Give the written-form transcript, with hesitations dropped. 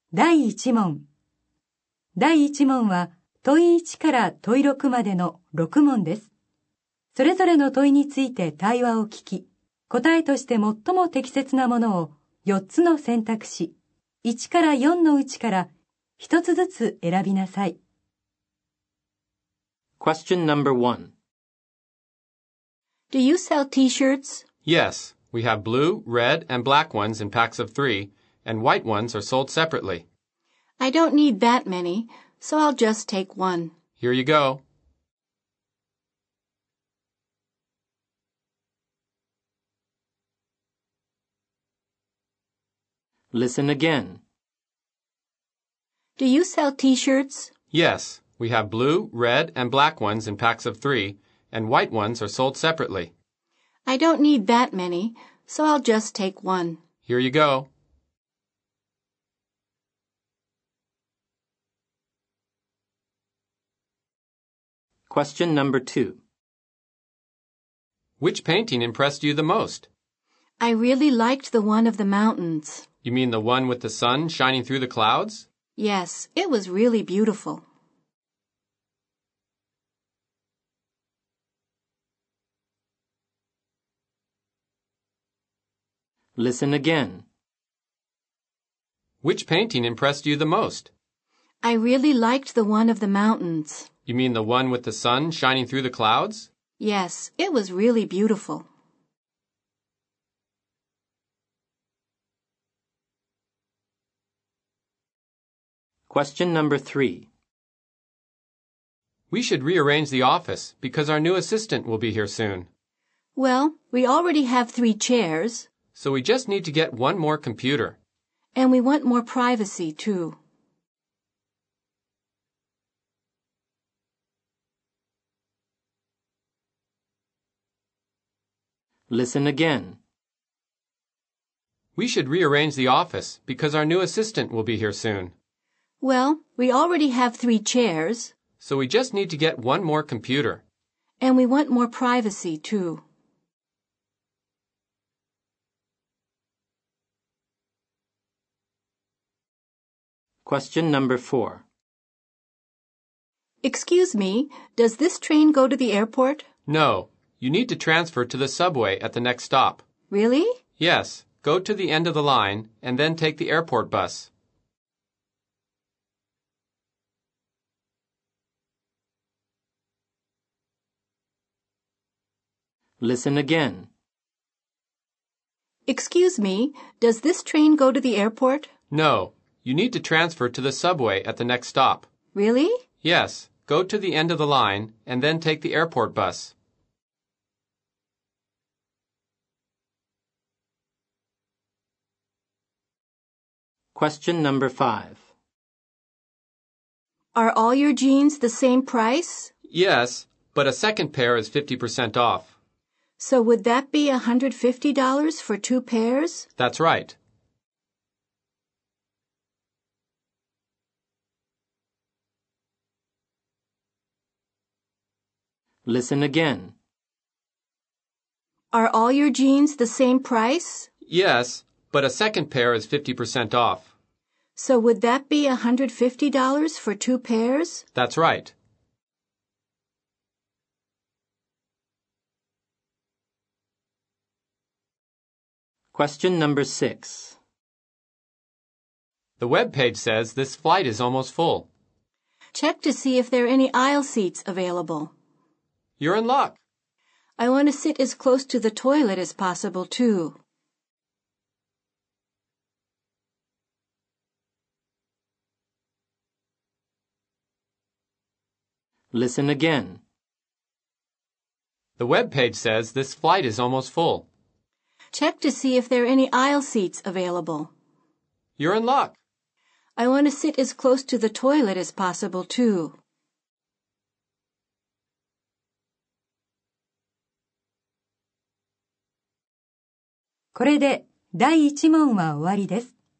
第1問。第1問は問い1から問い6までの6問です。それぞれの問いについて対話を聞き、答えとして最も適切なものを4つの選択肢、1から4のうちから1つずつ選びなさい。 Question number 1. Do you sell t-shirts? Yes, we have blue, red, and black ones in packs of 3, and white ones are sold separately. I don't need that many, so I'll just take one. Here you go. Listen again. Do you sell t-shirts? Yes, we have blue, red, and black ones in packs of 3, and white ones are sold separately. I don't need that many, so I'll just take one. Here you go. Question number 2. Which painting impressed you the most? I really liked the one of the mountains. You mean the one with the sun shining through the clouds? Yes, it was really beautiful. Listen again. Which painting impressed you the most? I really liked the one of the mountains. You mean the one with the sun shining through the clouds? Yes, it was really beautiful. Question number 3. We should rearrange the office because our new assistant will be here soon. Well, we already have 3 chairs. So we just need to get one more computer. And we want more privacy, too. Listen again. We should rearrange the office because our new assistant will be here soon. Well, we already have 3 chairs. So we just need to get one more computer. And we want more privacy, too. Question number 4. Excuse me, does this train go to the airport? No, you need to transfer to the subway at the next stop. Really? Yes, go to the end of the line and then take the airport bus. Listen again. Excuse me, does this train go to the airport? No, you need to transfer to the subway at the next stop. Really? Yes, go to the end of the line and then take the airport bus. Question number 5. Are all your jeans the same price? Yes, but a second pair is 50% off. So would that be $150 for 2 pairs? That's right. Listen again. Are all your jeans the same price? Yes, but a second pair is 50% off. So would that be $150 for 2 pairs? That's right. Question number 6. The web page says this flight is almost full. Check to see if there are any aisle seats available. You're in luck. I want to sit as close to the toilet as possible, too. Listen again. The web page says this flight is almost full. Check to see if there are any aisle seats available. You're in luck. I want to sit as close to the toilet as possible, too. これで第1問は終わりです。